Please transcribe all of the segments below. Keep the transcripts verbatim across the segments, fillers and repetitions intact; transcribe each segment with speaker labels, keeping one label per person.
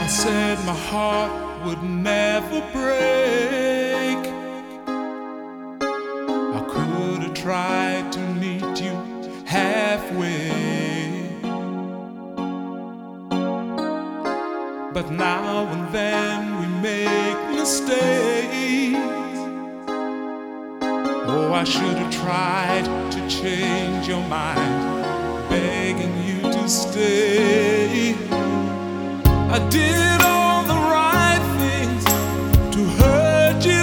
Speaker 1: I said my heart would never break. I could have tried to meet you halfway, but now and then we make mistakes. Oh, I should have tried to change your mind, begging you to stay. I did all the right things to hurt you,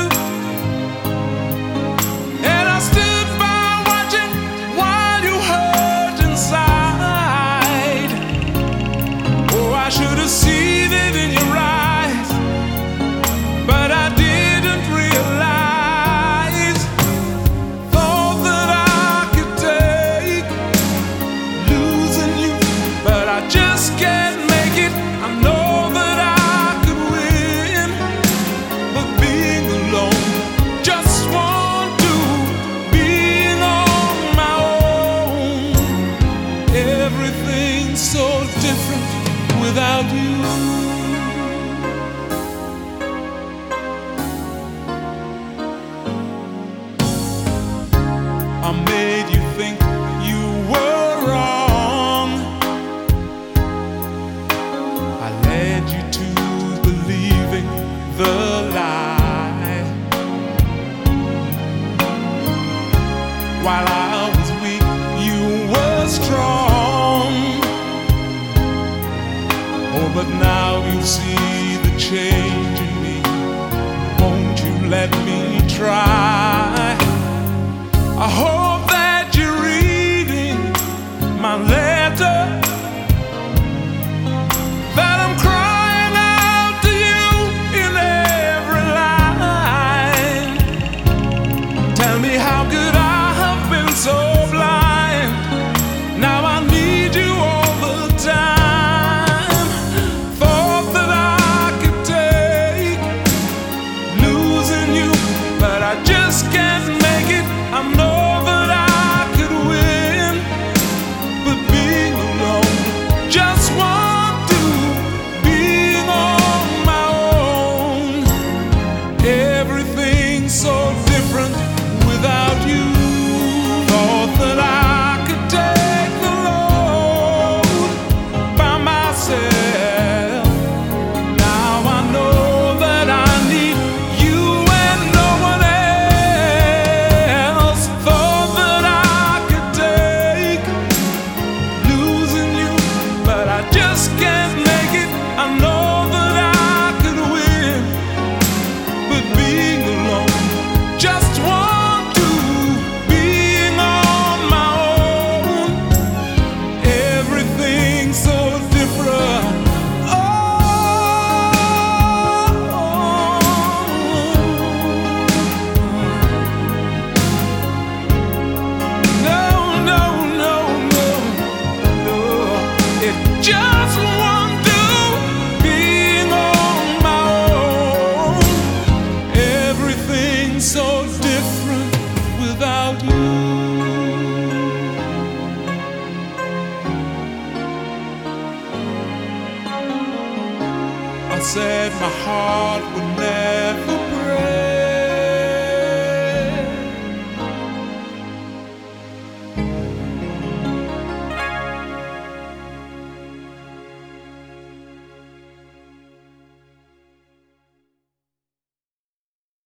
Speaker 1: and I stood by watching while you hurt inside. Oh, I should have seen it in your eyes, but I didn't realize. Thought that I could take losing you, but I just can't make it. I know that I could win, but being alone just won't do. Being on my own, everything's so different without you. I made you think you were wrong. I led you to believing the lie. While I was weak, you were strong. Oh, but now you see the change in me. Won't you let me try? I hope that you're reading my letter, that I'm crying out to you in every line. Tell me, how could I have been so blind? Now I need you all the time. Thought that I could take losing you, but I just can't make it. I know that I could win, but being alone just won't do. Being on my own, everything's so different without you. Thought that I could take the load by myself. Now I know that I need you and no one else. Thought that I could take losing you, but I just can't make it. I know that I could win, but being alone just won't do. Being on my own, everything's so different. Oh, no, no, no, no, no. It just won't do. Being on my own, everything's so different without you. I said my heart would never